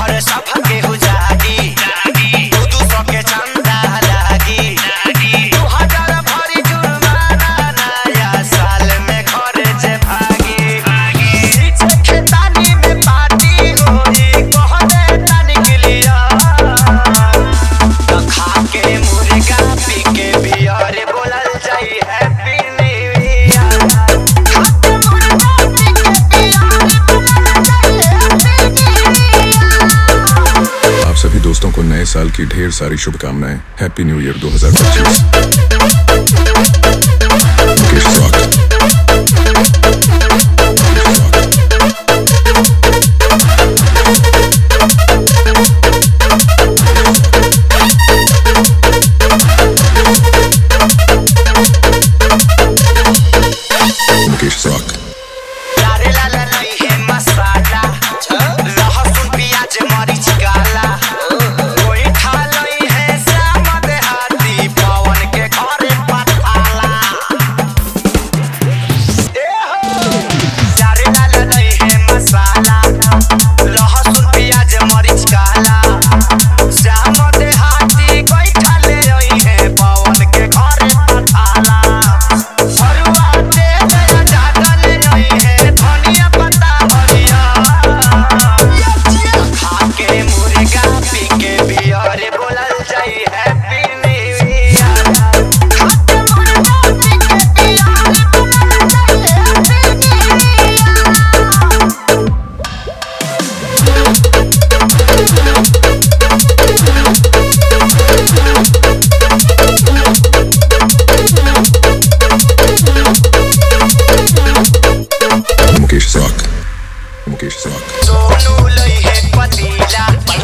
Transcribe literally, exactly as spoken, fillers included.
घर सब केहू जागी दू दू सौ के चंदा लागी दू हजार भरी जुर्माना नया साल में घर जे भागी पीछे खेतानी में पार्टी होई कहले तनिक लिया त खा के मुर्गा पी के बियर बोलल जाई हैप्पी न्यू ईयर खा के मुर्गा पी के बियर बोलल जाई हैप्पी न्यू ईयर। आप सभी दोस्तों को नए साल की ढेर सारी शुभकामनाएं। हैप्पी न्यू ईयर दो हज़ार पच्चीस। मुकेश रॉक। मुकेश रॉक। यारे लाला नहीं है मसाला लहसुन प्याज मरीच काला कोई खा लई है सामद हाथी पवन के घरे पठाला ए हो यारे लाला नहीं है मसाला लहसुन प्याज मरीच काला सामद हाथी कोई खा ले रही है पवन के घरे पठाला फरुआ तेल ज्यादा ले रही है धनिया पत्ता हरिया खा के मुर्गा पी के बियर बोलल जाई हैप्पी न्यू ईयर खा के मुर्गा पी के बियर बोलल जाई happy new Mukesh rock. Mukesh rock. Sonu लई है पतीला